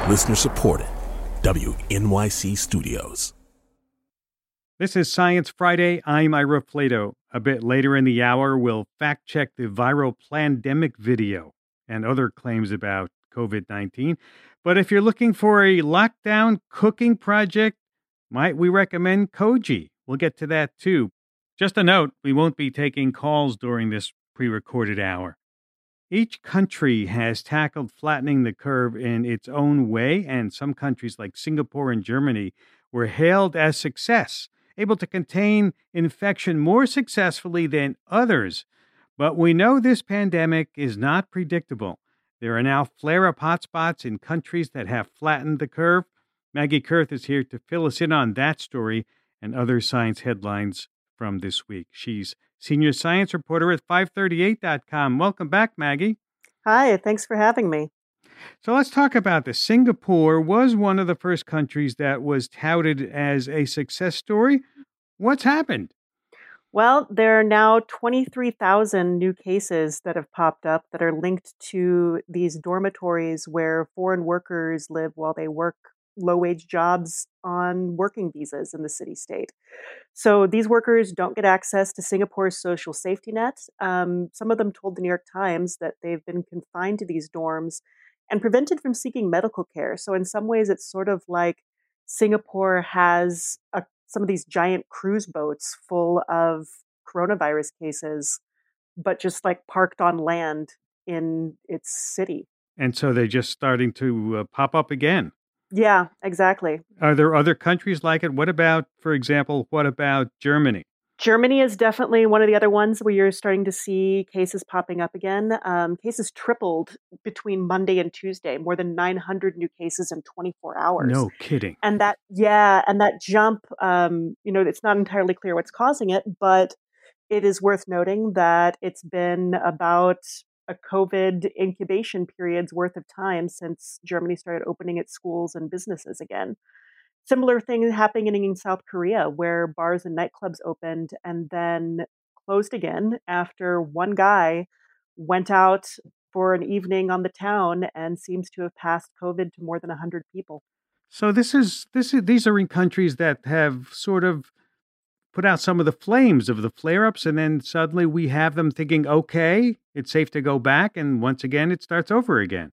Listener supported. WNYC Studios. This is Science Friday. I'm Ira Flato. A bit later in the hour, we'll fact-check the viral pandemic video and other claims about COVID-19. But if you're looking for a lockdown cooking project, might we recommend Koji? We'll get to that too. Just a note, we won't be taking calls during this pre-recorded hour. Each country has tackled flattening the curve in its own way, and some countries like Singapore and Germany were hailed as success, able to contain infection more successfully than others. But we know this pandemic is not predictable. There are now flare-up hotspots in countries that have flattened the curve. Maggie Kurth is here to fill us in on that story and other science headlines from this week. She's senior science reporter at 538.com. Welcome back, Maggie. Hi, thanks for having me. So let's talk about this. Singapore was one of the first countries that was touted as a success story. What's happened? Well, there are now 23,000 new cases that have popped up that are linked to these dormitories where foreign workers live while they work low-wage jobs on working visas in the city-state. So these workers don't get access to Singapore's social safety net. Some of them told the New York Times that they've been confined to these dorms and prevented from seeking medical care. So in some ways, it's sort of like Singapore has some of these giant cruise boats full of coronavirus cases, but just like parked on land in its city. And so they're just starting to pop up again. Yeah, exactly. Are there other countries like it? What about Germany? Germany is definitely one of the other ones where you're starting to see cases popping up again. Cases tripled between Monday and Tuesday, more than 900 new cases in 24 hours. No kidding. And that jump, it's not entirely clear what's causing it, but it is worth noting that it's been about a COVID incubation period's worth of time since Germany started opening its schools and businesses again. Similar thing happening in South Korea, where bars and nightclubs opened and then closed again after one guy went out for an evening on the town and seems to have passed COVID to more than 100 people. So these are in countries that have sort of put out some of the flames of the flare-ups, and then suddenly we have them thinking, okay, it's safe to go back, and once again, it starts over again.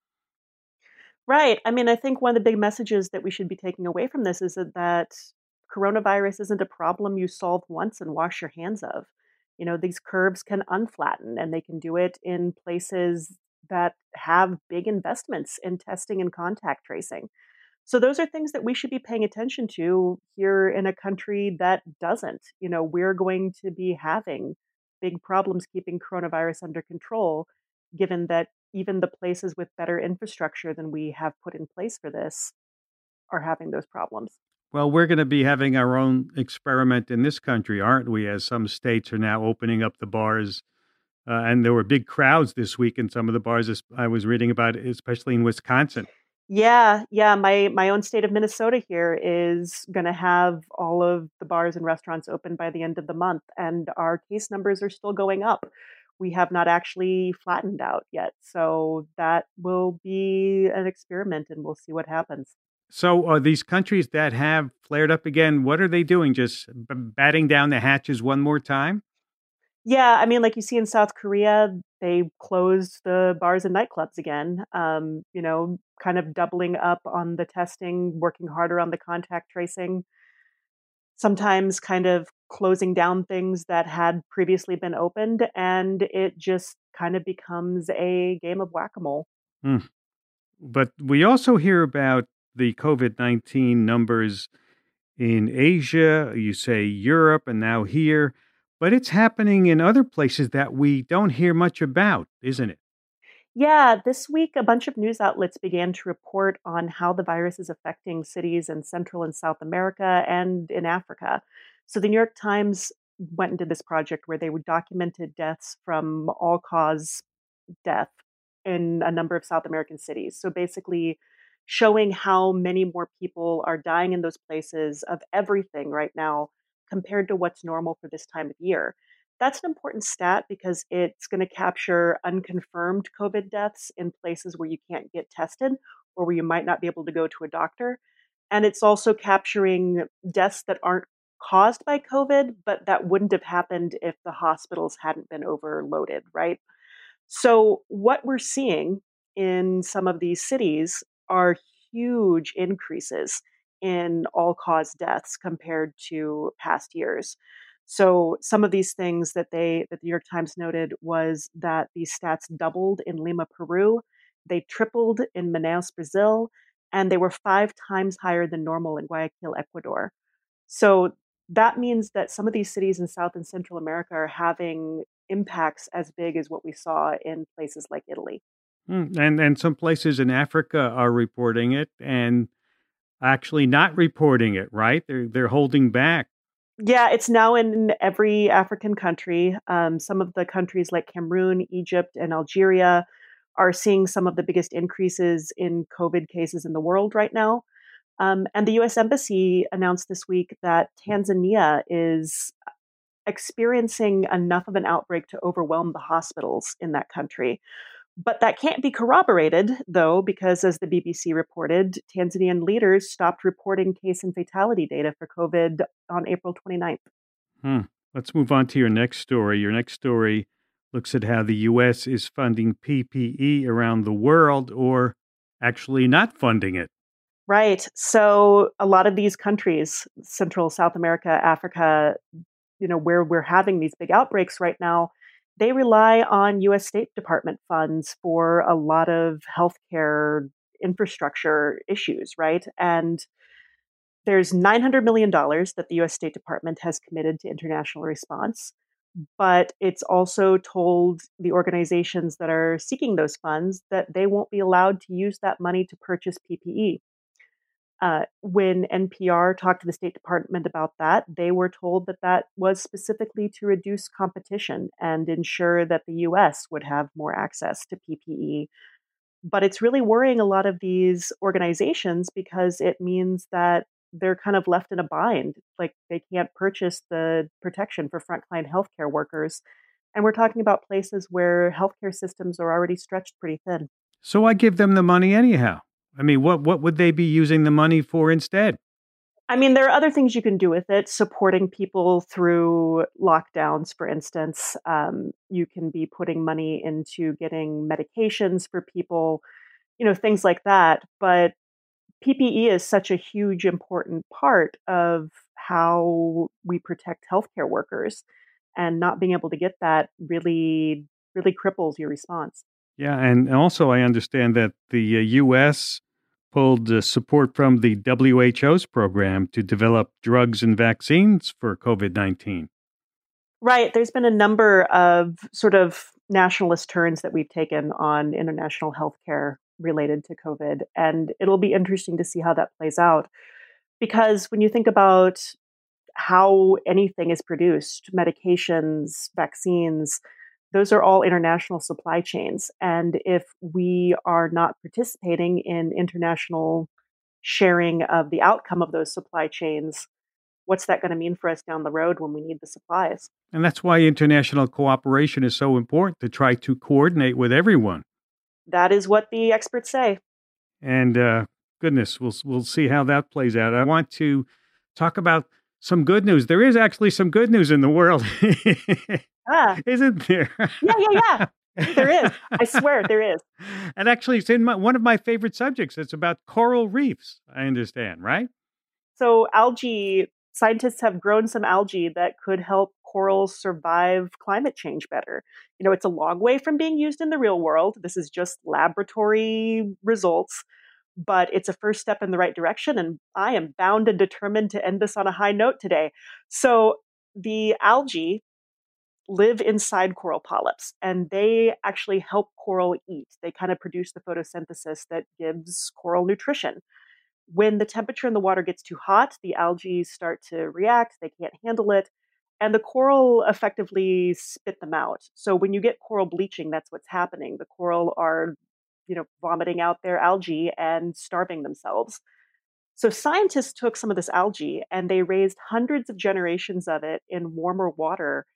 Right. I mean, I think one of the big messages that we should be taking away from this is that coronavirus isn't a problem you solve once and wash your hands of. You know, these curves can unflatten, and they can do it in places that have big investments in testing and contact tracing. So those are things that we should be paying attention to here in a country that doesn't. You know, we're going to be having big problems keeping coronavirus under control, given that even the places with better infrastructure than we have put in place for this are having those problems. Well, we're going to be having our own experiment in this country, aren't we? As some states are now opening up the bars. And there were big crowds this week in some of the bars, as I was reading about, especially in Wisconsin. Yeah. My own state of Minnesota here is going to have all of the bars and restaurants open by the end of the month, and our case numbers are still going up. We have not actually flattened out yet, so that will be an experiment, and we'll see what happens. So are these countries that have flared up again, what are they doing? Just batting down the hatches one more time? Yeah, I mean, like you see in South Korea, they closed the bars and nightclubs again, kind of doubling up on the testing, working harder on the contact tracing, sometimes kind of closing down things that had previously been opened, and it just kind of becomes a game of whack-a-mole. But we also hear about the COVID-19 numbers in Asia, you say Europe, and now here. But it's happening in other places that we don't hear much about, isn't it? Yeah, this week a bunch of news outlets began to report on how the virus is affecting cities in Central and South America and in Africa. So the New York Times went into this project where they documented deaths from all-cause death in a number of South American cities. So basically showing how many more people are dying in those places of everything right now compared to what's normal for this time of year. That's an important stat because it's going to capture unconfirmed COVID deaths in places where you can't get tested or where you might not be able to go to a doctor. And it's also capturing deaths that aren't caused by COVID, but that wouldn't have happened if the hospitals hadn't been overloaded, right? So, what we're seeing in some of these cities are huge increases in all cause deaths compared to past years. So, some of these things that the New York Times noted was that these stats doubled in Lima, Peru, they tripled in Manaus, Brazil, and they were 5 times higher than normal in Guayaquil, Ecuador. So that means that some of these cities in South and Central America are having impacts as big as what we saw in places like Italy. And some places in Africa are reporting it and actually not reporting it, right? They're holding back. Yeah, it's now in every African country. Some of the countries like Cameroon, Egypt, and Algeria are seeing some of the biggest increases in COVID cases in the world right now. And the US Embassy announced this week that Tanzania is experiencing enough of an outbreak to overwhelm the hospitals in that country. But that can't be corroborated, though, because as the BBC reported, Tanzanian leaders stopped reporting case and fatality data for COVID on April 29th. Let's move on to your next story. Your next story looks at how the U.S. is funding PPE around the world, or actually not funding it. Right. So a lot of these countries, Central, South America, Africa, where we're having these big outbreaks right now, they rely on US State Department funds for a lot of healthcare infrastructure issues, right? And there's $900 million that the US State Department has committed to international response, but it's also told the organizations that are seeking those funds that they won't be allowed to use that money to purchase PPE. When NPR talked to the State Department about that, they were told that that was specifically to reduce competition and ensure that the US would have more access to PPE. But it's really worrying a lot of these organizations because it means that they're kind of left in a bind. Like they can't purchase the protection for frontline healthcare workers. And we're talking about places where healthcare systems are already stretched pretty thin. So I give them the money anyhow. I mean, what would they be using the money for instead? I mean, there are other things you can do with it, supporting people through lockdowns, for instance. You can be putting money into getting medications for people, things like that. But PPE is such a huge, important part of how we protect healthcare workers. And not being able to get that really, really cripples your response. Yeah, and also I understand that the U.S. pulled support from the WHO's program to develop drugs and vaccines for COVID-19. Right. There's been a number of sort of nationalist turns that we've taken on international healthcare related to COVID. And it'll be interesting to see how that plays out. Because when you think about how anything is produced, medications, vaccines, those are all international supply chains. And if we are not participating in international sharing of the outcome of those supply chains, what's that going to mean for us down the road when we need the supplies? And that's why international cooperation is so important, to try to coordinate with everyone. That is what the experts say. And goodness, we'll see how that plays out. I want to talk about some good news. There is actually some good news in the world. Isn't there? Yeah. There is. I swear there is. And actually, it's in one of my favorite subjects. It's about coral reefs, I understand, right? So algae, scientists have grown some algae that could help corals survive climate change better. It's a long way from being used in the real world. This is just laboratory results, but it's a first step in the right direction. And I am bound and determined to end this on a high note today. So the algae live inside coral polyps, and they actually help coral eat. They kind of produce the photosynthesis that gives coral nutrition. When the temperature in the water gets too hot, the algae start to react, they can't handle it, and the coral effectively spit them out. So when you get coral bleaching, that's what's happening. The coral are, vomiting out their algae and starving themselves. So scientists took some of this algae and they raised hundreds of generations of it in warmer water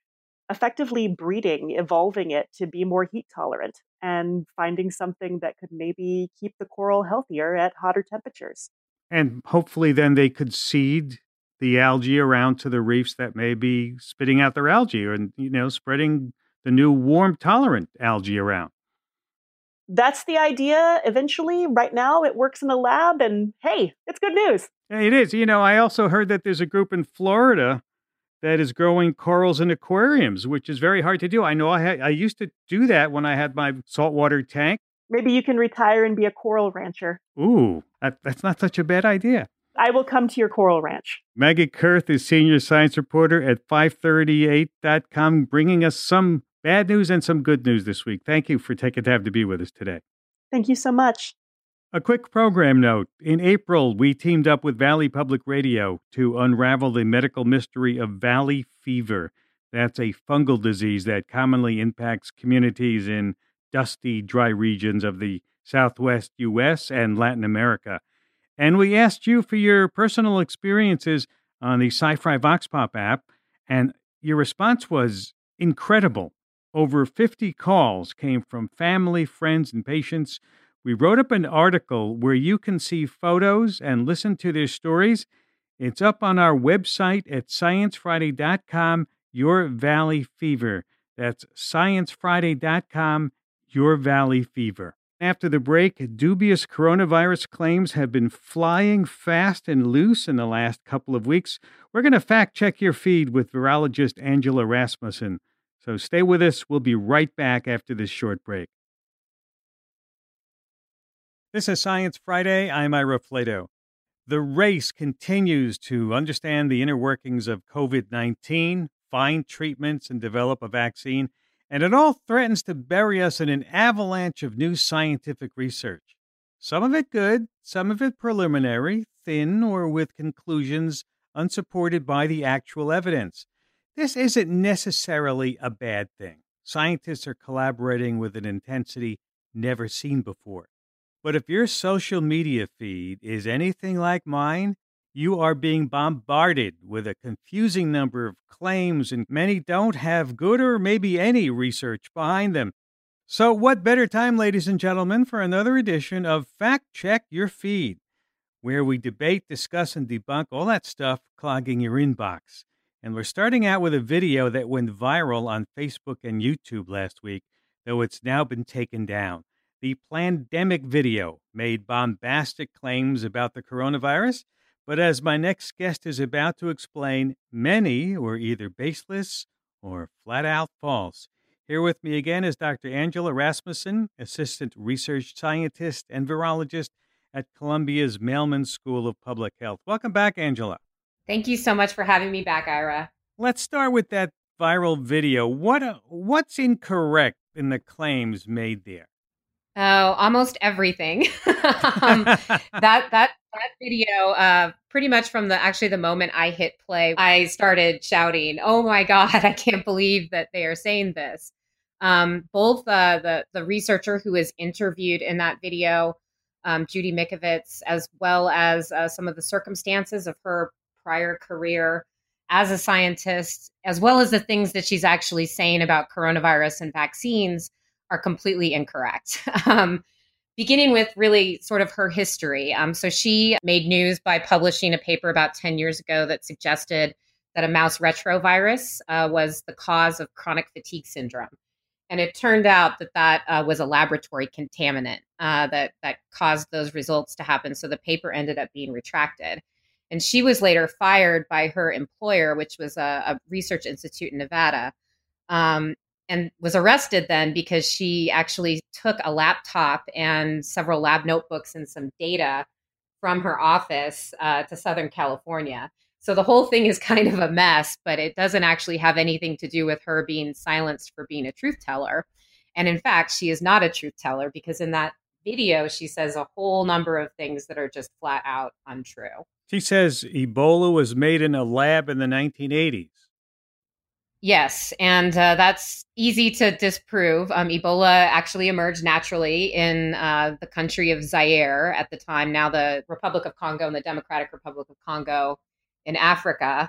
effectively breeding, evolving it to be more heat tolerant and finding something that could maybe keep the coral healthier at hotter temperatures. And hopefully then they could seed the algae around to the reefs that may be spitting out their algae and, spreading the new warm tolerant algae around. That's the idea eventually. Right now, it works in the lab, and hey, it's good news. It is. I also heard that there's a group in Florida that is growing corals in aquariums, which is very hard to do. I know I used to do that when I had my saltwater tank. Maybe you can retire and be a coral rancher. Ooh, that's not such a bad idea. I will come to your coral ranch. Maggie Kurth is senior science reporter at 538.com, bringing us some bad news and some good news this week. Thank you for taking time to be with us today. Thank you so much. A quick program note. In April, we teamed up with Valley Public Radio to unravel the medical mystery of valley fever. That's a fungal disease that commonly impacts communities in dusty, dry regions of the Southwest U.S. and Latin America. And we asked you for your personal experiences on the Sci-Fi Vox Pop app, and your response was incredible. Over 50 calls came from family, friends, and patients. We wrote up an article where you can see photos and listen to their stories. It's up on our website at sciencefriday.com, Your Valley Fever. That's sciencefriday.com, Your Valley Fever. After the break, dubious coronavirus claims have been flying fast and loose in the last couple of weeks. We're going to fact-check your feed with virologist Angela Rasmussen. So stay with us. We'll be right back after this short break. This is Science Friday. I'm Ira Flato. The race continues to understand the inner workings of COVID-19, find treatments, and develop a vaccine. And it all threatens to bury us in an avalanche of new scientific research. Some of it good, some of it preliminary, thin, or with conclusions unsupported by the actual evidence. This isn't necessarily a bad thing. Scientists are collaborating with an intensity never seen before. But if your social media feed is anything like mine, you are being bombarded with a confusing number of claims, and many don't have good or maybe any research behind them. So what better time, ladies and gentlemen, for another edition of Fact Check Your Feed, where we debate, discuss, and debunk all that stuff clogging your inbox. And we're starting out with a video that went viral on Facebook and YouTube last week, though it's now been taken down. The Plandemic video made bombastic claims about the coronavirus, but as my next guest is about to explain, many were either baseless or flat out false. Here with me again is Dr. Angela Rasmussen, Assistant Research Scientist and Virologist at Columbia's Mailman School of Public Health. Welcome back, Angela. Thank you so much for having me back, Ira. Let's start with that viral video. What's incorrect in the claims made there? Oh, almost everything. That video, pretty much from the moment I hit play, I started shouting, "Oh my God, I can't believe that they are saying this." Both the researcher who is interviewed in that video, Judy Mikovits, as well as some of the circumstances of her prior career as a scientist, as well as the things that she's actually saying about coronavirus and vaccines, are completely incorrect. Beginning with really sort of her history. So she made news by publishing a paper about 10 years ago that suggested that a mouse retrovirus was the cause of chronic fatigue syndrome. And it turned out that was a laboratory contaminant that caused those results to happen. So the paper ended up being retracted. And she was later fired by her employer, which was a research institute in Nevada, and was arrested then because she actually took a laptop and several lab notebooks and some data from her office to Southern California. So the whole thing is kind of a mess, but it doesn't actually have anything to do with her being silenced for being a truth teller. And in fact, she is not a truth teller because in that video, she says a whole number of things that are just flat out untrue. She says Ebola was made in a lab in the 1980s. Yes, and that's easy to disprove. Ebola actually emerged naturally in the country of Zaire at the time, now the Republic of Congo and the Democratic Republic of Congo in Africa.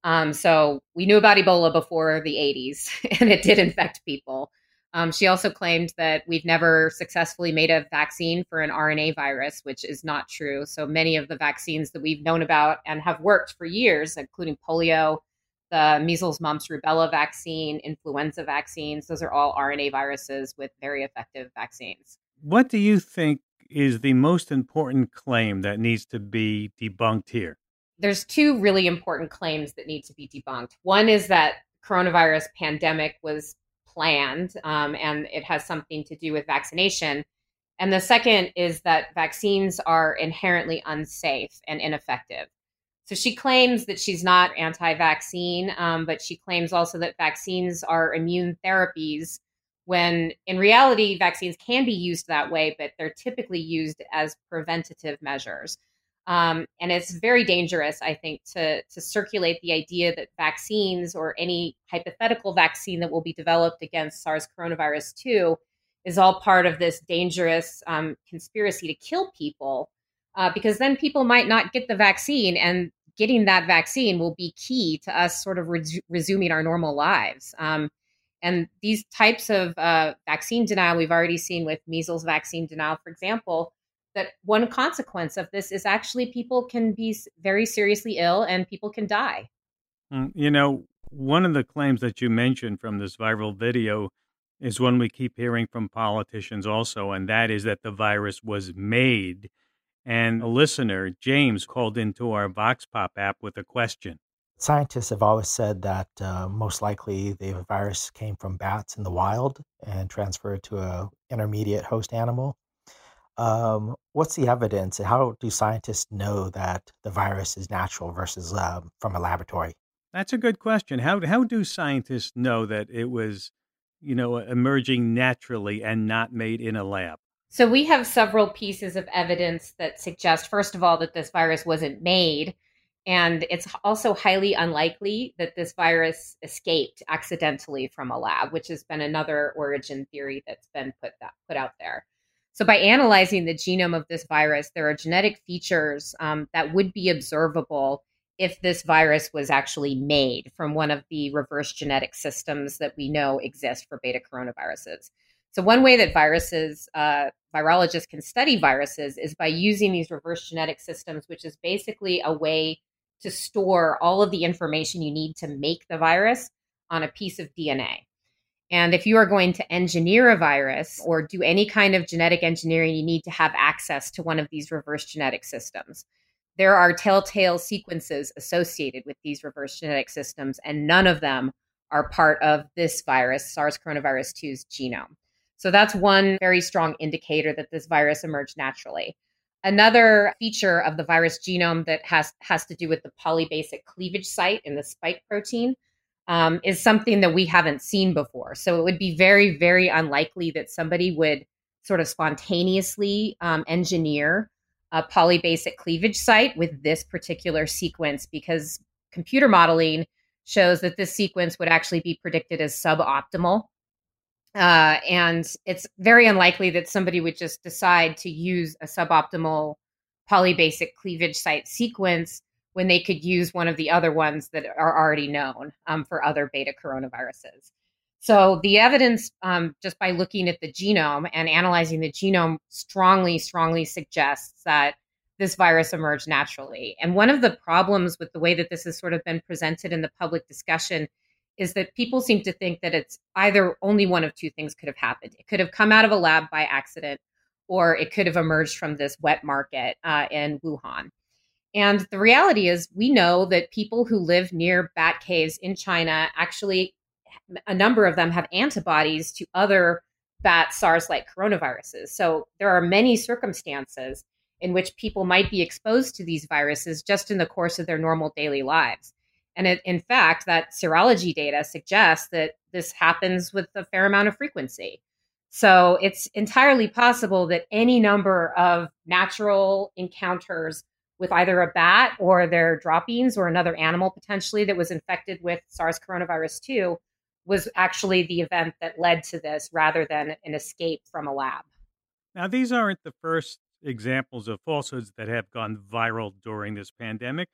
So we knew about Ebola before the 80s, and it did infect people. She also claimed that we've never successfully made a vaccine for an RNA virus, which is not true. So many of the vaccines that we've known about and have worked for years, including polio, the measles, mumps, rubella vaccine, influenza vaccines, those are all RNA viruses with very effective vaccines. What do you think is the most important claim that needs to be debunked here? There's two really important claims that need to be debunked. One is that coronavirus pandemic was planned, and it has something to do with vaccination. And the second is that vaccines are inherently unsafe and ineffective. So she claims that she's not anti-vaccine, but she claims also that vaccines are immune therapies, when in reality, vaccines can be used that way, but they're typically used as preventative measures. And it's very dangerous, I think, to circulate the idea that vaccines or any hypothetical vaccine that will be developed against SARS coronavirus 2 is all part of this dangerous conspiracy to kill people, because then people might not get the vaccine, and getting that vaccine will be key to us sort of resuming our normal lives. And these types of vaccine denial, we've already seen with measles vaccine denial, for example, that one consequence of this is actually people can be very seriously ill and people can die. One of the claims that you mentioned from this viral video is one we keep hearing from politicians also, and that is that the virus was made. And a listener, James, called into our Vox Pop app with a question. Scientists have always said that most likely the virus came from bats in the wild and transferred to an intermediate host animal. What's the evidence, and how do scientists know that the virus is natural versus from a laboratory? That's a good question. How do scientists know that it was, emerging naturally and not made in a lab? So we have several pieces of evidence that suggest, first of all, that this virus wasn't made. And it's also highly unlikely that this virus escaped accidentally from a lab, which has been another origin theory that's been put out there. So by analyzing the genome of this virus, there are genetic features that would be observable if this virus was actually made from one of the reverse genetic systems that we know exist for beta coronaviruses. So one way that virologists can study viruses is by using these reverse genetic systems, which is basically a way to store all of the information you need to make the virus on a piece of DNA. And if you are going to engineer a virus or do any kind of genetic engineering, you need to have access to one of these reverse genetic systems. There are telltale sequences associated with these reverse genetic systems, and none of them are part of this virus, SARS coronavirus 2's genome. So that's one very strong indicator that this virus emerged naturally. Another feature of the virus genome that has to do with the polybasic cleavage site in the spike protein is something that we haven't seen before. So it would be very, very unlikely that somebody would sort of spontaneously engineer a polybasic cleavage site with this particular sequence, because computer modeling shows that this sequence would actually be predicted as suboptimal. And it's very unlikely that somebody would just decide to use a suboptimal polybasic cleavage site sequence when they could use one of the other ones that are already known for other beta coronaviruses. So the evidence, just by looking at the genome and analyzing the genome, strongly suggests that this virus emerged naturally. And one of the problems with the way that this has sort of been presented in the public discussion is that people seem to think that it's either only one of two things could have happened. It could have come out of a lab by accident, or it could have emerged from this wet market in Wuhan. And the reality is, we know that people who live near bat caves in China, actually, a number of them have antibodies to other bat SARS-like coronaviruses. So there are many circumstances in which people might be exposed to these viruses just in the course of their normal daily lives. And in fact, that serology data suggests that this happens with a fair amount of frequency. So it's entirely possible that any number of natural encounters with either a bat or their droppings or another animal potentially that was infected with SARS coronavirus 2 was actually the event that led to this, rather than an escape from a lab. Now, these aren't the first examples of falsehoods that have gone viral during this pandemic.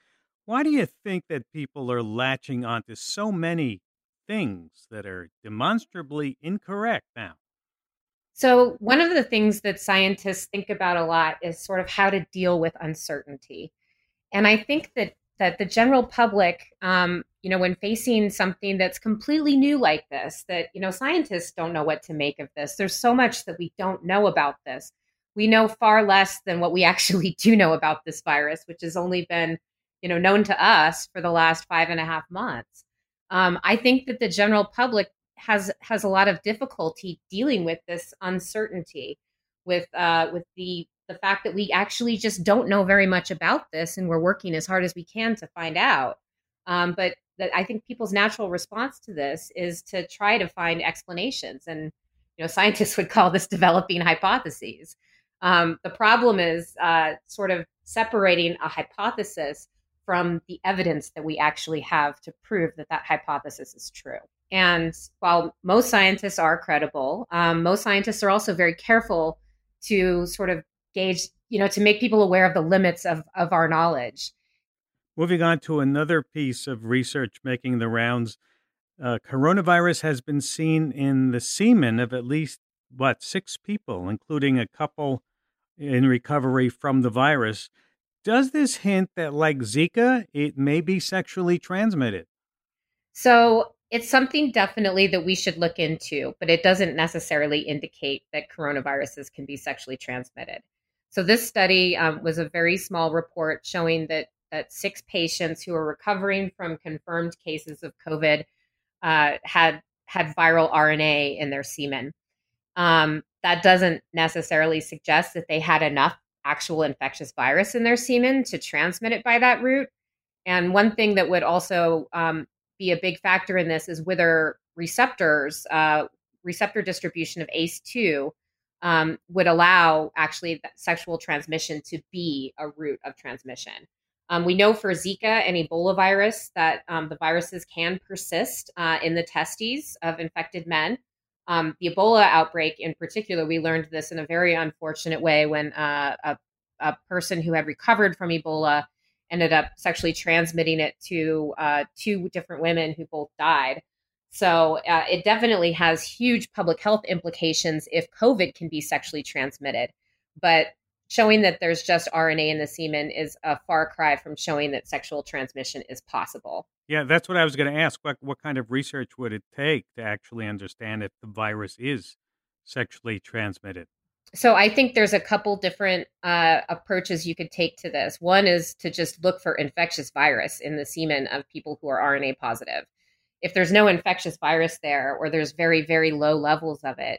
Why do you think that people are latching onto so many things that are demonstrably incorrect now? So, one of the things that scientists think about a lot is sort of how to deal with uncertainty. And I think that the general public, when facing something that's completely new like this, that scientists don't know what to make of this. There's so much that we don't know about this. We know far less than what we actually do know about this virus, which has only been known to us for the last 5.5 months. I think that the general public has a lot of difficulty dealing with this uncertainty, with the fact that we actually just don't know very much about this, and we're working as hard as we can to find out. But that I think people's natural response to this is to try to find explanations, and scientists would call this developing hypotheses. The problem is sort of separating a hypothesis from the evidence that we actually have to prove that that hypothesis is true. And while most scientists are credible, most scientists are also very careful to sort of gauge, to make people aware of the limits of our knowledge. Moving on to another piece of research making the rounds, coronavirus has been seen in the semen of at least, 6 people, including a couple in recovery from the virus. Does this hint that, like Zika, it may be sexually transmitted? So it's something definitely that we should look into, but it doesn't necessarily indicate that coronaviruses can be sexually transmitted. So this study was a very small report showing that 6 patients who were recovering from confirmed cases of COVID had viral RNA in their semen. That doesn't necessarily suggest that they had enough actual infectious virus in their semen to transmit it by that route. And one thing that would also be a big factor in this is whether receptor distribution of ACE2 would allow actually sexual transmission to be a route of transmission. We know for Zika and Ebola virus that the viruses can persist in the testes of infected men. The Ebola outbreak in particular, we learned this in a very unfortunate way when a person who had recovered from Ebola ended up sexually transmitting it to 2 different women who both died. So it definitely has huge public health implications if COVID can be sexually transmitted. But showing that there's just RNA in the semen is a far cry from showing that sexual transmission is possible. Yeah, that's what I was going to ask. What kind of research would it take to actually understand if the virus is sexually transmitted? So I think there's a couple different approaches you could take to this. One is to just look for infectious virus in the semen of people who are RNA positive. If there's no infectious virus there, or there's very, very low levels of it,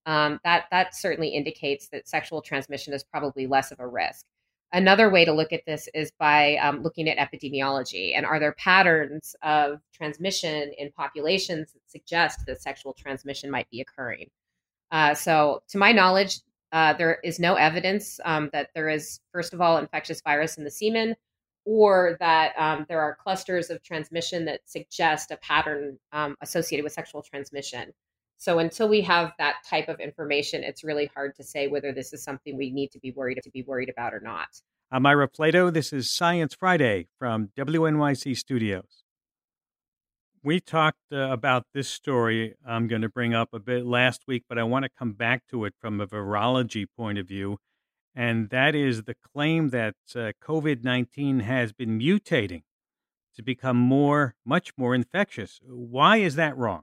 that certainly indicates that sexual transmission is probably less of a risk. Another way to look at this is by looking at epidemiology. And are there patterns of transmission in populations that suggest that sexual transmission might be occurring? So to my knowledge, there is no evidence that there is, first of all, infectious virus in the semen, or that there are clusters of transmission that suggest a pattern associated with sexual transmission. So until we have that type of information, it's really hard to say whether this is something we need to be worried about or not. I'm Ira Flatow. This is Science Friday from WNYC Studios. We talked about this story I'm going to bring up a bit last week, but I want to come back to it from a virology point of view. And that is the claim that COVID-19 has been mutating to become much more infectious. Why is that wrong?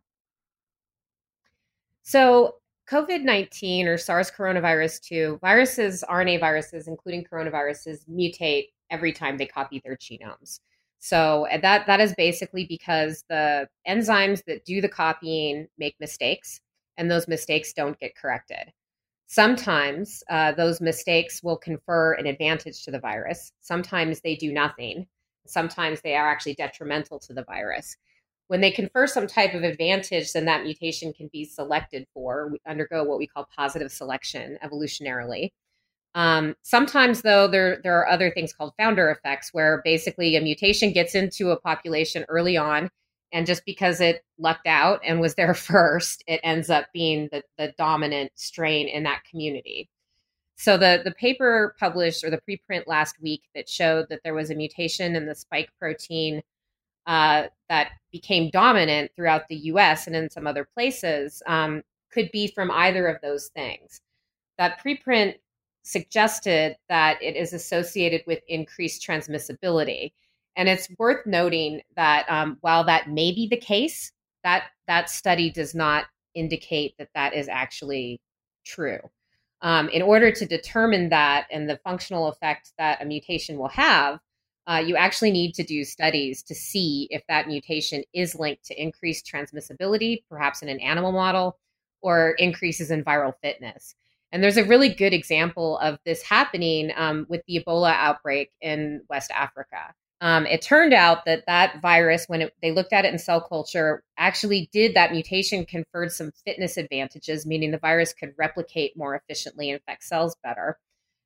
So COVID-19 or SARS coronavirus 2, RNA viruses, including coronaviruses, mutate every time they copy their genomes. So that is basically because the enzymes that do the copying make mistakes, and those mistakes don't get corrected. Sometimes those mistakes will confer an advantage to the virus. Sometimes they do nothing. Sometimes they are actually detrimental to the virus. When they confer some type of advantage, then that mutation can be selected for. We undergo what we call positive selection evolutionarily. Sometimes, though, there are other things called founder effects, where basically a mutation gets into a population early on, and just because it lucked out and was there first, it ends up being the dominant strain in that community. So the paper published, or the preprint last week, that showed that there was a mutation in the spike protein that became dominant throughout the US and in some other places, could be from either of those things. That preprint suggested that it is associated with increased transmissibility. And it's worth noting that while that may be the case, that study does not indicate that that is actually true. In order to determine that and the functional effect that a mutation will have, you actually need to do studies to see if that mutation is linked to increased transmissibility, perhaps in an animal model, or increases in viral fitness. And there's a really good example of this happening with the Ebola outbreak in West Africa. It turned out that that virus, when they looked at it in cell culture, actually that mutation conferred some fitness advantages, meaning the virus could replicate more efficiently and infect cells better.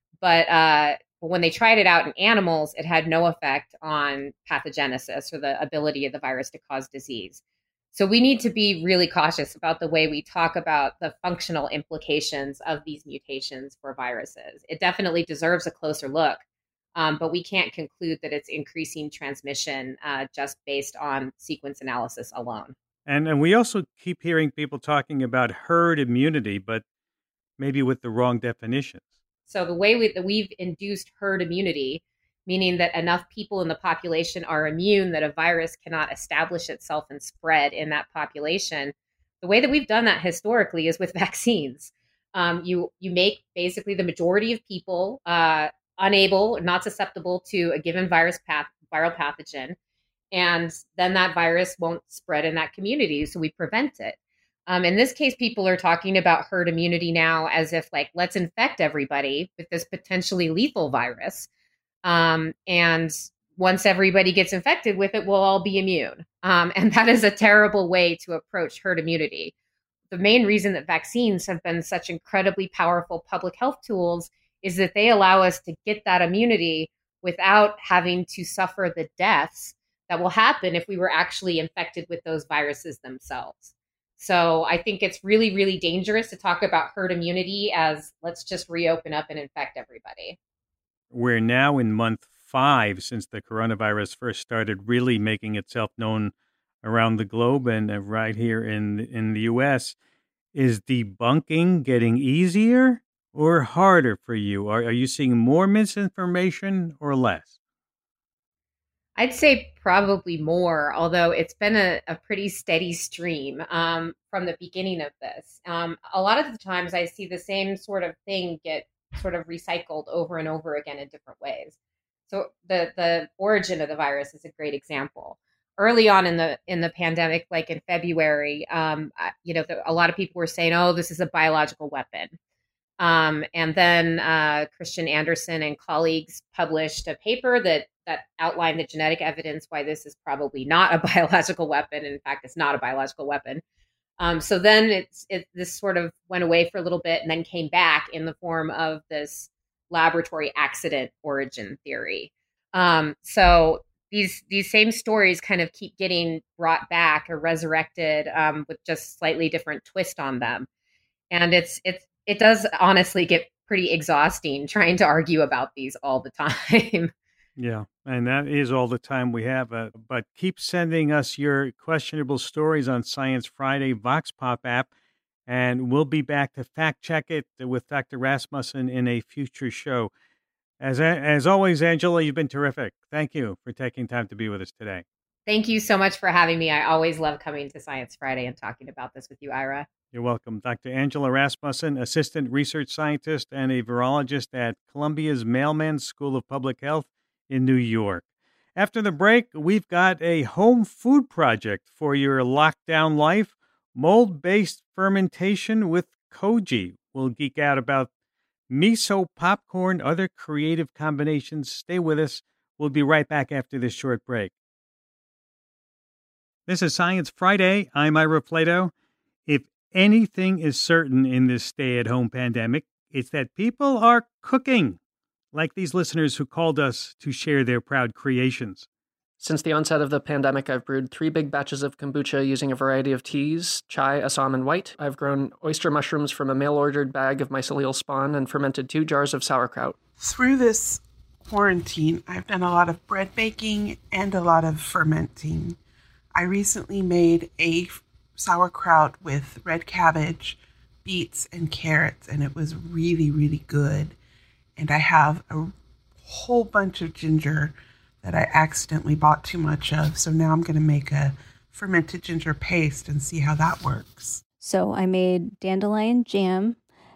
But when they tried it out in animals, it had no effect on pathogenesis, or the ability of the virus to cause disease. So we need to be really cautious about the way we talk about the functional implications of these mutations for viruses. It definitely deserves a closer look, but we can't conclude that it's increasing transmission just based on sequence analysis alone. And we also keep hearing people talking about herd immunity, but maybe with the wrong definitions. So the way that we've induced herd immunity, meaning that enough people in the population are immune that a virus cannot establish itself and spread in that population, the way that we've done that historically is with vaccines. You make basically the majority of people unable, not susceptible to a given viral pathogen, and then that virus won't spread in that community, so we prevent it. In this case, people are talking about herd immunity now as if, like, let's infect everybody with this potentially lethal virus. And once everybody gets infected with it, we'll all be immune. And that is a terrible way to approach herd immunity. The main reason that vaccines have been such incredibly powerful public health tools is that they allow us to get that immunity without having to suffer the deaths that will happen if we were actually infected with those viruses themselves. So I think it's really, really dangerous to talk about herd immunity as let's just reopen up and infect everybody. We're now in month 5 since the coronavirus first started really making itself known around the globe and right here in the U.S. Is debunking getting easier or harder for you? Are you seeing more misinformation or less? I'd say probably more, although it's been a pretty steady stream from the beginning of this. A lot of the times I see the same sort of thing get sort of recycled over and over again in different ways. So the origin of the virus is a great example. Early on in the pandemic, like in February, a lot of people were saying, "Oh, this is a biological weapon." And then Christian Andersen and colleagues published a paper that outlined the genetic evidence why this is probably not a biological weapon. In fact, it's not a biological weapon. So then this sort of went away for a little bit and then came back in the form of this laboratory accident origin theory. So these same stories kind of keep getting brought back or resurrected with just slightly different twist on them. And it does honestly get pretty exhausting trying to argue about these all the time. Yeah, and that is all the time we have. But keep sending us your questionable stories on Science Friday Vox Pop app, and we'll be back to fact check it with Dr. Rasmussen in a future show. As always, Angela, you've been terrific. Thank you for taking time to be with us today. Thank you so much for having me. I always love coming to Science Friday and talking about this with you, Ira. You're welcome. Dr. Angela Rasmussen, Assistant Research Scientist and a Virologist at Columbia's Mailman School of Public Health in New York. After the break, we've got a home food project for your lockdown life, mold-based fermentation with koji. We'll geek out about miso popcorn, other creative combinations. Stay with us. We'll be right back after this short break. This is Science Friday. I'm Ira Flatow. If anything is certain in this stay-at-home pandemic, it's that people are cooking, like these listeners who called us to share their proud creations. Since the onset of the pandemic, I've brewed 3 big batches of kombucha using a variety of teas, chai, Assam, and white. I've grown oyster mushrooms from a mail-ordered bag of mycelial spawn and fermented 2 jars of sauerkraut. Through this quarantine, I've done a lot of bread baking and a lot of fermenting. I recently made a sauerkraut with red cabbage, beets, and carrots, and it was really, really good. And I have a whole bunch of ginger that I accidentally bought too much of. So now I'm going to make a fermented ginger paste and see how that works. So I made dandelion jam,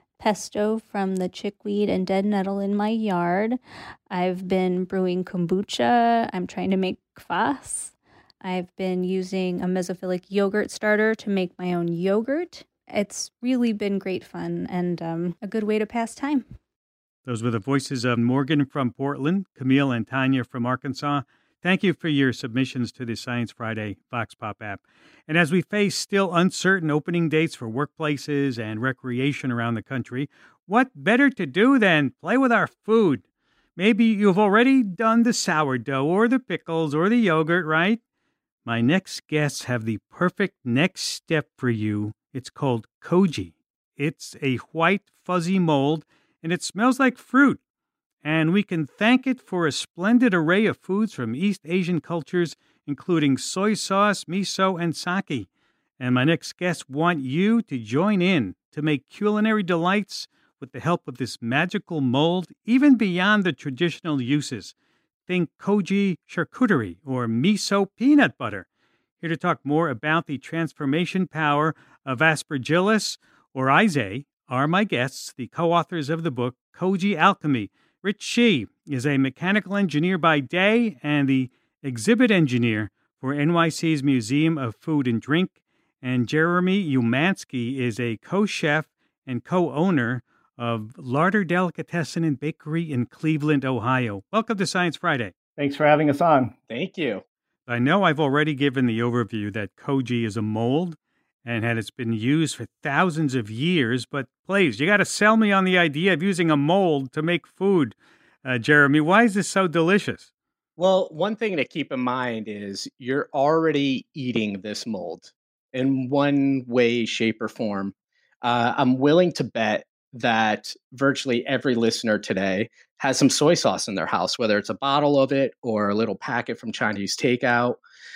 pesto from the chickweed and dead nettle in my yard. I've been brewing kombucha. I'm trying to make kvass. I've been using a mesophilic yogurt starter to make my own yogurt. It's really been great fun and a good way to pass time. Those were the voices of Morgan from Portland, Camille and Tanya from Arkansas. Thank you for your submissions to the Science Friday Vox Pop app. And as we face still uncertain opening dates for workplaces and recreation around the country, what better to do than play with our food? Maybe you've already done the sourdough or the pickles or the yogurt, right? My next guests have the perfect next step for you. It's called koji. It's a white, fuzzy mold, and it smells like fruit. And we can thank it for a splendid array of foods from East Asian cultures, including soy sauce, miso, and sake. And my next guests want you to join in to make culinary delights with the help of this magical mold, even beyond the traditional uses. Think koji charcuterie or miso peanut butter. Here to talk more about the transformation power of Aspergillus or Ize are my guests, the co-authors of the book, Koji Alchemy. Rich Shih is a mechanical engineer by day and the exhibit engineer for NYC's Museum of Food and Drink. And Jeremy Umansky is a co-chef and co-owner of Larder Delicatessen and Bakery in Cleveland, Ohio. Welcome to Science Friday. Thanks for having us on. Thank you. I know I've already given the overview that koji is a mold and that it's been used for thousands of years, but please, you got to sell me on the idea of using a mold to make food. Jeremy, why is this so delicious? Well, one thing to keep in mind is you're already eating this mold in one way, shape, or form. I'm willing to bet that virtually every listener today has some soy sauce in their house, whether it's a bottle of it or a little packet from Chinese takeout.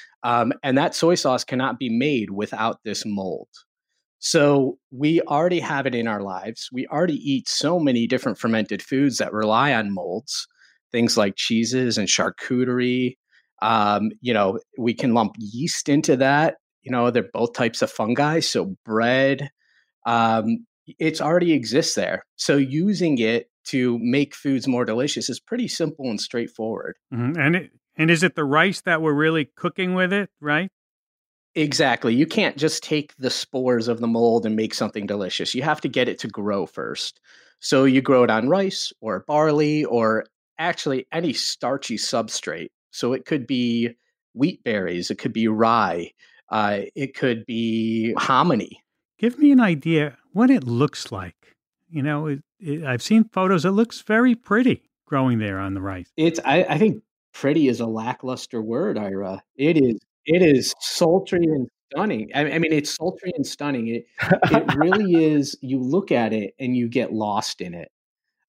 And that soy sauce cannot be made without this mold. So we already have it in our lives. We already eat so many different fermented foods that rely on molds, things like cheeses and charcuterie. We can lump yeast into that. They're both types of fungi. So bread, it already exists there. So using it to make foods more delicious is pretty simple and straightforward. Mm-hmm. And is it the rice that we're really cooking with it, right? Exactly. You can't just take the spores of the mold and make something delicious. You have to get it to grow first. So you grow it on rice or barley or actually any starchy substrate. So it could be wheat berries. It could be rye. It could be hominy. Give me an idea what it looks like. I've seen photos. It looks very pretty growing there on the rice. I think pretty is a lackluster word, Ira. It is sultry and stunning. I mean, it's sultry and stunning. It really is. You look at it and you get lost in it.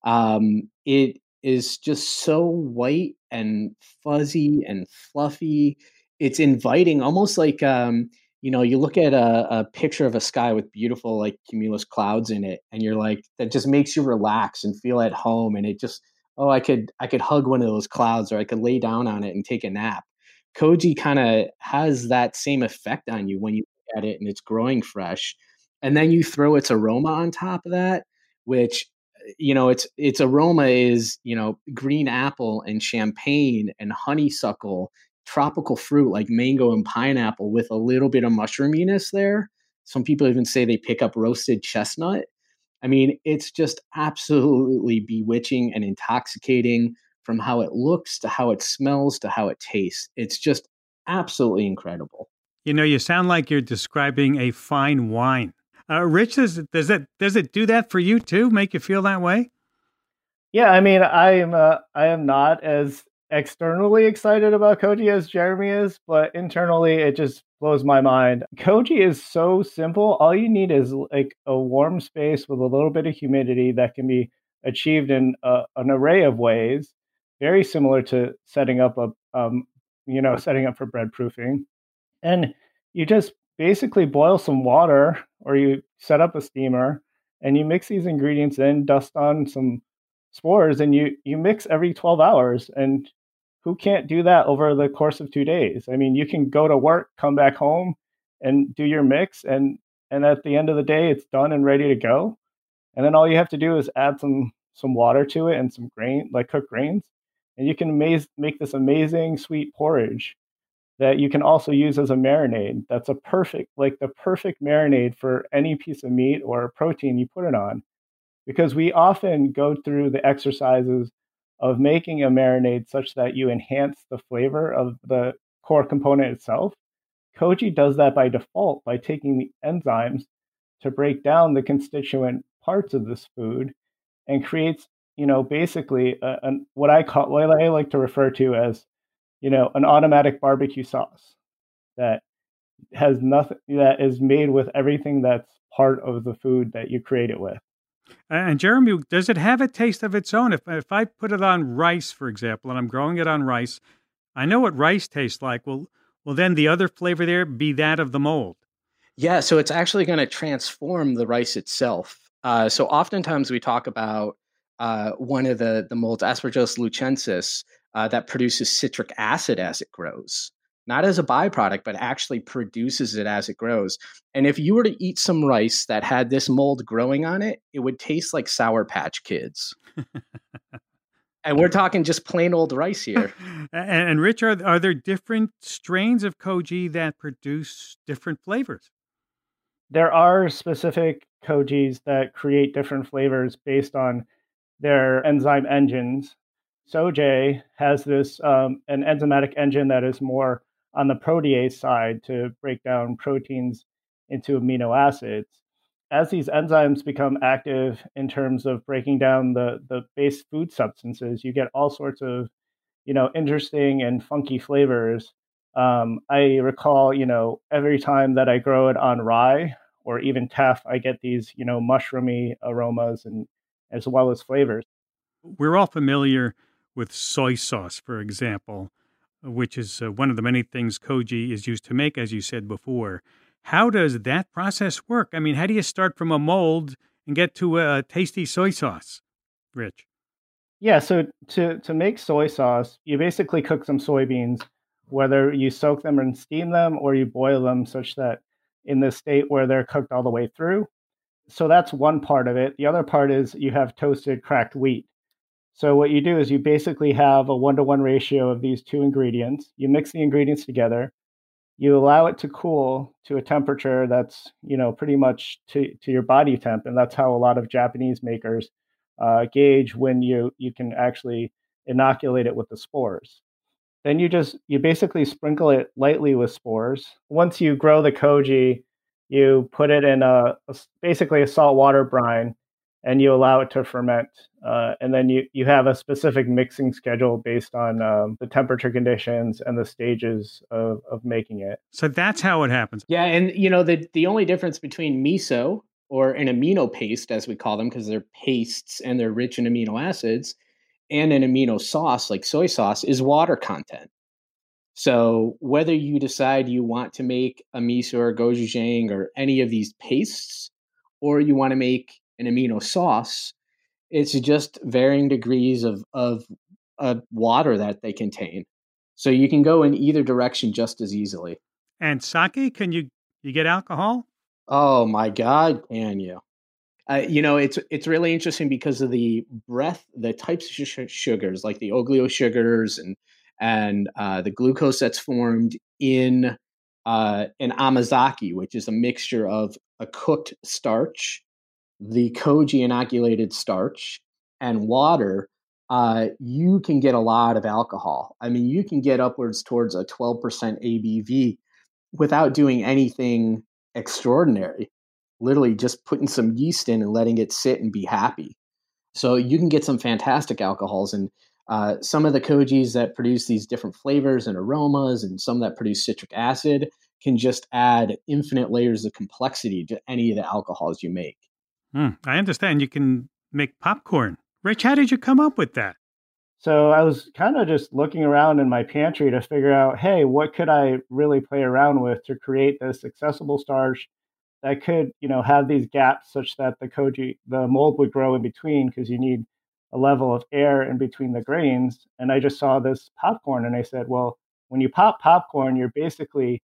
It is just so white and fuzzy and fluffy. It's inviting, almost like you look at a picture of a sky with beautiful like cumulus clouds in it, and you're like, that just makes you relax and feel at home. And it just, I could hug one of those clouds, or I could lay down on it and take a nap. Koji kind of has that same effect on you when you look at it and it's growing fresh. And then you throw its aroma on top of that, which, its aroma is, green apple and champagne and honeysuckle, tropical fruit like mango and pineapple with a little bit of mushroominess there. Some people even say they pick up roasted chestnut. I mean, it's just absolutely bewitching and intoxicating from how it looks to how it smells to how it tastes. It's just absolutely incredible. You sound like you're describing a fine wine. Rich, does it do that for you too? Make you feel that way? Yeah, I mean, I am not as externally excited about Koji as Jeremy is, but internally it just blows my mind. Koji is so simple. All you need is like a warm space with a little bit of humidity that can be achieved in an array of ways, very similar to setting up setting up for bread proofing. And you just basically boil some water, or you set up a steamer and you mix these ingredients in, dust on some spores, and you mix every 12 hours. And who can't do that over the course of 2 days? I mean, you can go to work, come back home and do your mix, and at the end of the day it's done and ready to go. And then all you have to do is add some water to it and some grain, like cooked grains, and you can make this amazing sweet porridge that you can also use as a marinade. That's the perfect marinade for any piece of meat or protein you put it on. Because we often go through the exercises of making a marinade such that you enhance the flavor of the core component itself. Koji does that by default by taking the enzymes to break down the constituent parts of this food and creates, basically what I like to refer to as, an automatic barbecue sauce that has nothing, that is made with everything that's part of the food that you create it with. And Jeremy, does it have a taste of its own? If I put it on rice, for example, and I'm growing it on rice, I know what rice tastes like. Will then the other flavor there be that of the mold? Yeah, so it's actually going to transform the rice itself. So oftentimes we talk about one of the molds, Aspergillus luchensis, that produces citric acid as it grows. Not as a byproduct, but actually produces it as it grows. And if you were to eat some rice that had this mold growing on it, it would taste like Sour Patch Kids. And we're talking just plain old rice here. And Rich, are there different strains of Koji that produce different flavors? There are specific Kojis that create different flavors based on their enzyme engines. Soje has this an enzymatic engine that is more on the protease side to break down proteins into amino acids. As these enzymes become active in terms of breaking down the base food substances, you get all sorts of, interesting and funky flavors. I recall, every time that I grow it on rye or even teff, I get these, mushroomy aromas and as well as flavors. We're all familiar with soy sauce, for example, which is one of the many things Koji is used to make, as you said before. How does that process work? I mean, how do you start from a mold and get to a tasty soy sauce, Rich? Yeah, so to make soy sauce, you basically cook some soybeans, whether you soak them and steam them or you boil them such that in the state where they're cooked all the way through. So that's one part of it. The other part is you have toasted cracked wheat. So what you do is you basically have a 1-to-1 ratio of these two ingredients. You mix the ingredients together. You allow it to cool to a temperature that's, pretty much to your body temp. And that's how a lot of Japanese makers gauge when you can actually inoculate it with the spores. Then you basically sprinkle it lightly with spores. Once you grow the Koji, you put it in basically a saltwater brine, and you allow it to ferment. And then you have a specific mixing schedule based on the temperature conditions and the stages of making it. So that's how it happens. Yeah, and the only difference between miso, or an amino paste, as we call them, because they're pastes and they're rich in amino acids, and an amino sauce like soy sauce is water content. So whether you decide you want to make a miso or gochujang or any of these pastes, or you want to make an amino sauce, it's just varying degrees of water that they contain. So you can go in either direction just as easily. And sake, can you get alcohol? Oh my God, can you? It's really interesting because of the types of sugars, like the oglio sugars and the glucose that's formed in amazake, which is a mixture of a cooked starch, the Koji inoculated starch, and water. You can get a lot of alcohol. I mean, you can get upwards towards a 12% ABV without doing anything extraordinary. Literally just putting some yeast in and letting it sit and be happy. So you can get some fantastic alcohols. And Some of the kojis that produce these different flavors and aromas, and some that produce citric acid, can just add infinite layers of complexity to any of the alcohols you make. I understand you can make popcorn. Rich, how did you come up with that? So I was kind of just looking around in my pantry to figure out, hey, what could I really play around with to create this accessible starch that could, have these gaps such that the mold would grow in between, because you need a level of air in between the grains. And I just saw this popcorn and I said, well, when you pop popcorn, you're basically,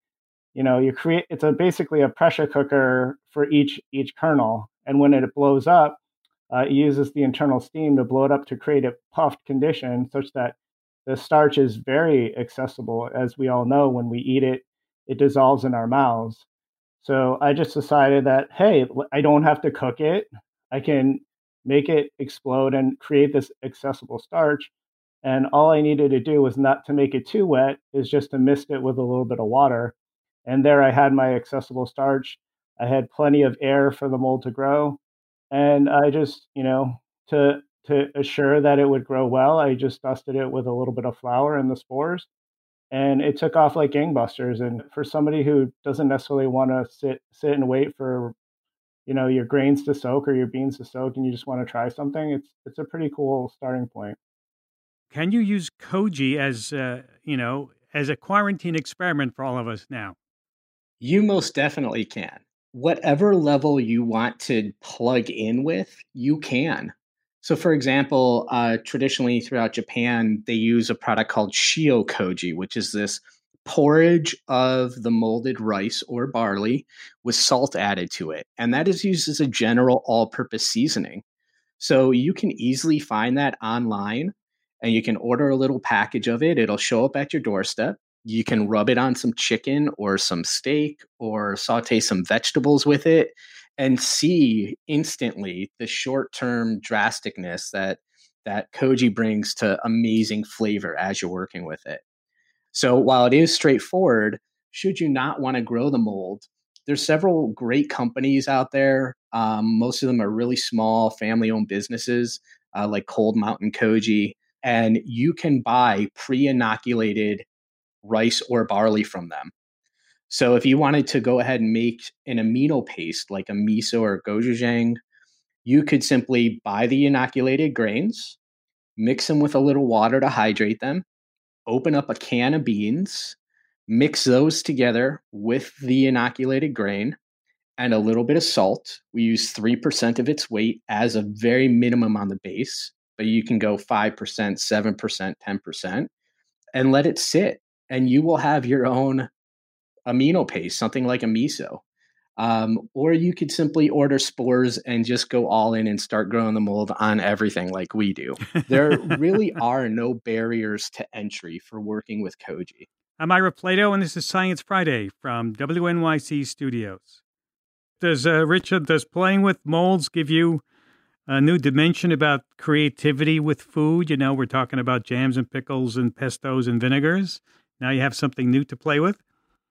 it's basically a pressure cooker for each kernel. And when it blows up, it uses the internal steam to blow it up to create a puffed condition such that the starch is very accessible. As we all know, when we eat it, it dissolves in our mouths. So I just decided that, hey, I don't have to cook it. I can make it explode and create this accessible starch. And all I needed to do was not to make it too wet, is just to mist it with a little bit of water. And there I had my accessible starch. I had plenty of air for the mold to grow. And I just, to assure that it would grow well, I just dusted it with a little bit of flour and the spores, and it took off like gangbusters. And for somebody who doesn't necessarily want to sit and wait for, your grains to soak or your beans to soak, and you just want to try something, it's a pretty cool starting point. Can you use koji as as a quarantine experiment for all of us now? You most definitely can. Whatever level you want to plug in with, you can. So, for example, traditionally throughout Japan, they use a product called shio koji, which is this porridge of the molded rice or barley with salt added to it. And that is used as a general all-purpose seasoning. So you can easily find that online, and you can order a little package of it. It'll show up at your doorstep. You can rub it on some chicken or some steak, or saute some vegetables with it, and see instantly the short-term drasticness that koji brings to amazing flavor as you're working with it. So while it is straightforward, should you not want to grow the mold, there's several great companies out there. Most of them are really small family-owned businesses, like Cold Mountain Koji, and you can buy pre-inoculated rice or barley from them. So if you wanted to go ahead and make an amino paste like a miso or gochujang, you could simply buy the inoculated grains, mix them with a little water to hydrate them, open up a can of beans, mix those together with the inoculated grain and a little bit of salt. We use 3% of its weight as a very minimum on the base, but you can go 5%, 7%, 10%, and let it sit. And you will have your own amino paste, something like a miso. Or you could simply order spores and just go all in and start growing the mold on everything like we do. There really are no barriers to entry for working with koji. I'm Ira Plato, and this is Science Friday from WNYC Studios. Does playing with molds give you a new dimension about creativity with food? We're talking about jams and pickles and pestos and vinegars. Now you have something new to play with?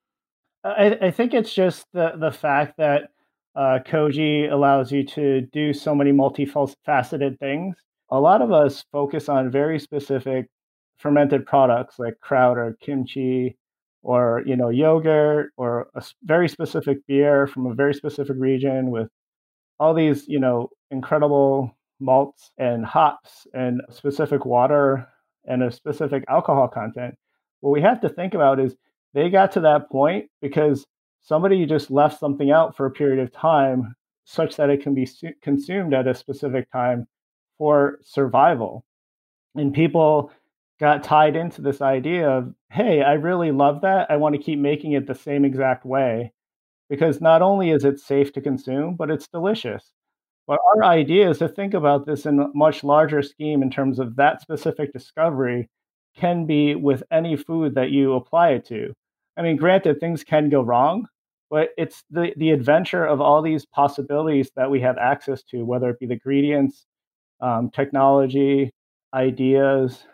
I think it's just the fact that koji allows you to do so many multifaceted things. A lot of us focus on very specific fermented products like kraut or kimchi, or yogurt, or a very specific beer from a very specific region with all these incredible malts and hops and specific water and a specific alcohol content. What we have to think about is they got to that point because somebody just left something out for a period of time such that it can be consumed at a specific time for survival. And people got tied into this idea of, hey, I really love that. I want to keep making it the same exact way, because not only is it safe to consume, but it's delicious. But our idea is to think about this in a much larger scheme in terms of that specific discovery can be with any food that you apply it to. I mean, granted, things can go wrong, but it's the adventure of all these possibilities that we have access to, whether it be the ingredients, technology, ideas,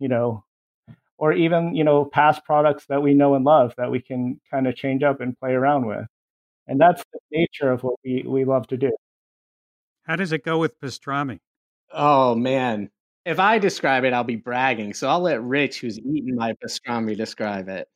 or even, past products that we know and love that we can kind of change up and play around with. And that's the nature of what we love to do. How does it go with pastrami? Oh, man. If I describe it, I'll be bragging. So I'll let Rich, who's eaten my pastrami, describe it.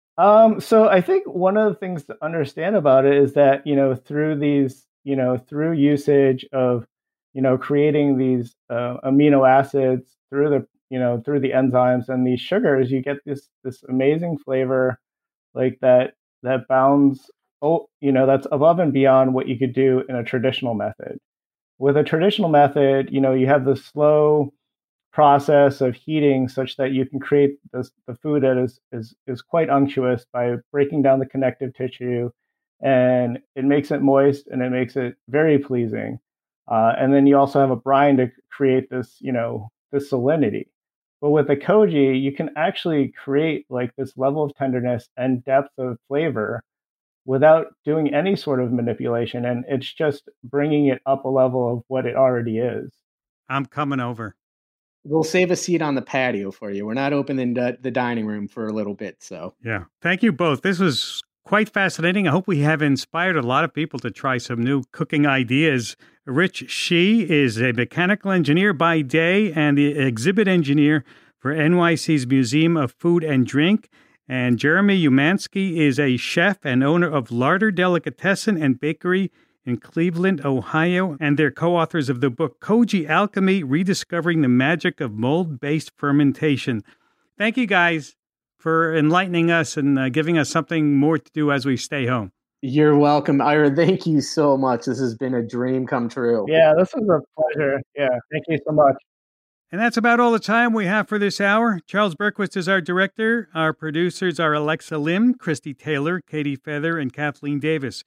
So I think one of the things to understand about it is that, through these, through usage of, creating these amino acids through through the enzymes and these sugars, you get this amazing flavor like that bounds, that's above and beyond what you could do in a traditional method. With a traditional method, you have the slow process of heating such that you can create the food that is quite unctuous by breaking down the connective tissue, and it makes it moist and it makes it very pleasing. And then you also have a brine to create this salinity. But with the koji, you can actually create like this level of tenderness and depth of flavor without doing any sort of manipulation, and it's just bringing it up a level of what it already is. I'm coming over. We'll save a seat on the patio for you. We're not opening the dining room for a little bit, so. Yeah. Thank you both. This was quite fascinating. I hope we have inspired a lot of people to try some new cooking ideas. Rich Shih is a mechanical engineer by day and the exhibit engineer for NYC's Museum of Food and Drink. And Jeremy Umansky is a chef and owner of Larder Delicatessen and Bakery in Cleveland, Ohio, and they're co-authors of the book Koji Alchemy, Rediscovering the Magic of Mold-Based Fermentation. Thank you guys for enlightening us and giving us something more to do as we stay home. You're welcome, Ira. Thank you so much. This has been a dream come true. Yeah, this was a pleasure. Yeah, thank you so much. And that's about all the time we have for this hour. Charles Berquist is our director. Our producers are Alexa Lim, Christy Taylor, Katie Feather, and Kathleen Davis.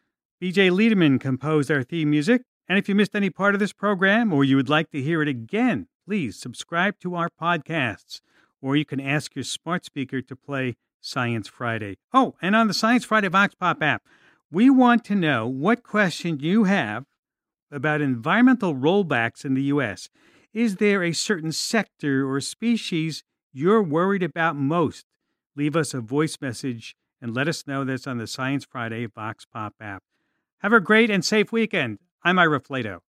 BJ Liederman composed our theme music. And if you missed any part of this program or you would like to hear it again, please subscribe to our podcasts. Or you can ask your smart speaker to play Science Friday. Oh, and on the Science Friday Vox Pop app, we want to know what question you have about environmental rollbacks in the U.S. Is there a certain sector or species you're worried about most? Leave us a voice message and let us know that's on the Science Friday Vox Pop app. Have a great and safe weekend. I'm Ira Flato.